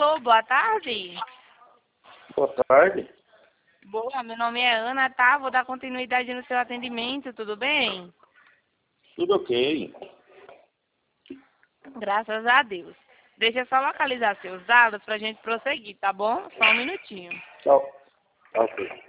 Alô, boa tarde. Boa tarde. Boa, meu nome é Ana, tá? Vou dar continuidade no seu atendimento, tudo bem? Tudo ok. Graças a Deus. Deixa eu só localizar seus dados pra gente prosseguir, tá bom? Só um minutinho. Tchau. Ok.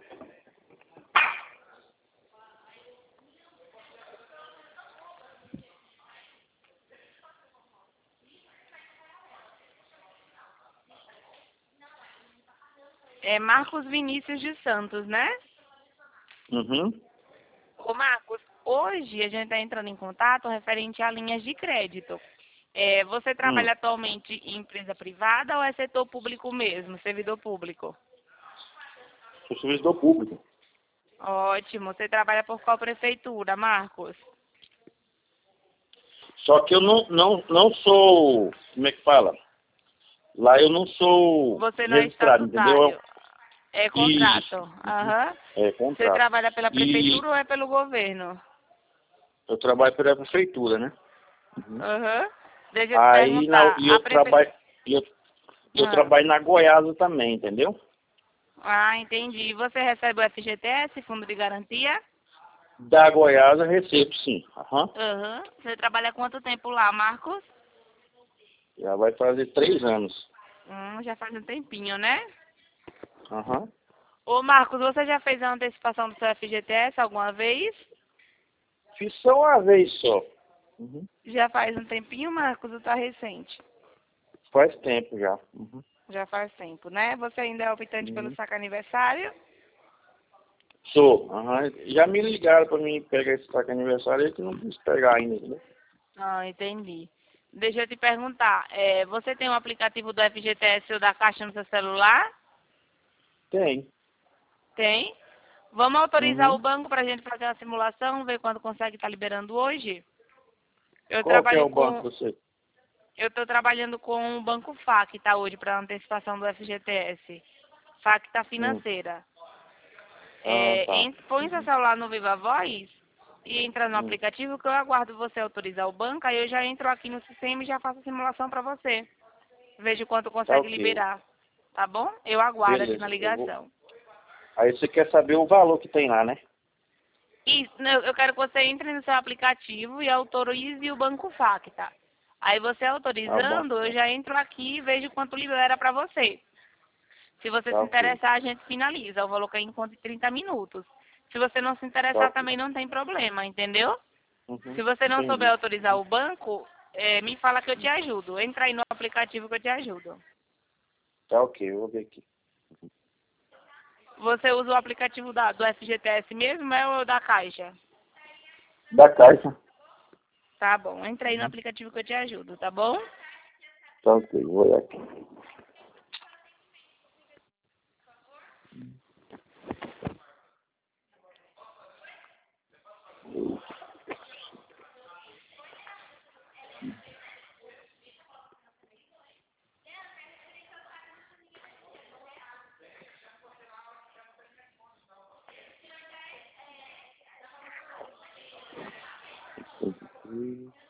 É Marcos Vinícius de Santos, né? Uhum. Ô Marcos, hoje a gente está entrando em contato referente a linhas de crédito. Você trabalha atualmente em empresa privada ou é setor público mesmo, servidor público? Sou servidor público. Ótimo. Você trabalha por qual prefeitura, Marcos? Só que eu não sou, como é que fala? Lá eu não sou Você não é registrado, entendeu? estatutário. É Isso. contrato. Aham. É Você contrato. trabalha pela E prefeitura ou é pelo governo? eu trabalho pela prefeitura, né? Uhum. Aham. Deixa eu te Aí perguntar. e eu Ah. trabalho na Goiasa também, entendeu? Ah, entendi. Você recebe o FGTS, Fundo de Garantia? Da Goiasa recebo sim. Aham. Aham. Você trabalha há quanto tempo lá, Marcos? Já vai fazer 3 anos. Já faz um tempinho, né? Aham. Ô, Marcos, você já fez a antecipação do seu FGTS alguma vez? Fiz só uma vez só. Uhum. Já faz um tempinho, Marcos, ou tá recente? Faz tempo já. Uhum. Já faz tempo, né? Você ainda é optante pelo Uhum. saque aniversário? Sou. Aham. Já me ligaram para mim pegar esse saco aniversário aí que não quis pegar ainda, né? Ah, entendi. Deixa eu te perguntar, você tem um aplicativo do FGTS ou da Caixa no seu celular? Tem. Tem. Vamos autorizar o Uhum. banco para a gente fazer uma simulação, ver quando consegue estar liberando hoje? Eu Qual que é trabalho o banco com, você? eu estou trabalhando com o Banco FAC, tá hoje, para antecipação do FGTS. FAC Hum. Financeira. Ah, tá. Põe seu Uhum. celular no Viva Voz e entra no Hum. aplicativo que eu aguardo você autorizar o banco, aí eu já entro aqui no sistema e já faço a simulação para você. Vejo quanto Tá consegue ok. liberar. Tá bom? Eu aguardo aqui na Beleza. Eu vou. ligação. Aí você quer saber o valor que tem lá, né? Isso, eu quero que você entre no seu aplicativo e autorize o Banco FAC, tá? Aí você Ah, o banco. autorizando, eu já entro aqui e vejo quanto libera para você. Se você Tá se ok. interessar, a gente finaliza. O valor cai em conta em 30 minutos. Se você não se Tá interessar, ok. também não tem problema, entendeu? Uhum. Se você não souber Entendi. autorizar o banco, me fala que eu te ajudo. Entra aí no aplicativo que eu te ajudo. Tá ok, eu vou ver aqui. Você usa o aplicativo do FGTS mesmo, é ou da Caixa? Da caixa. Tá bom, entra aí no Uhum. aplicativo que eu te ajudo, tá bom? Tá ok, vou olhar aqui. Uhum.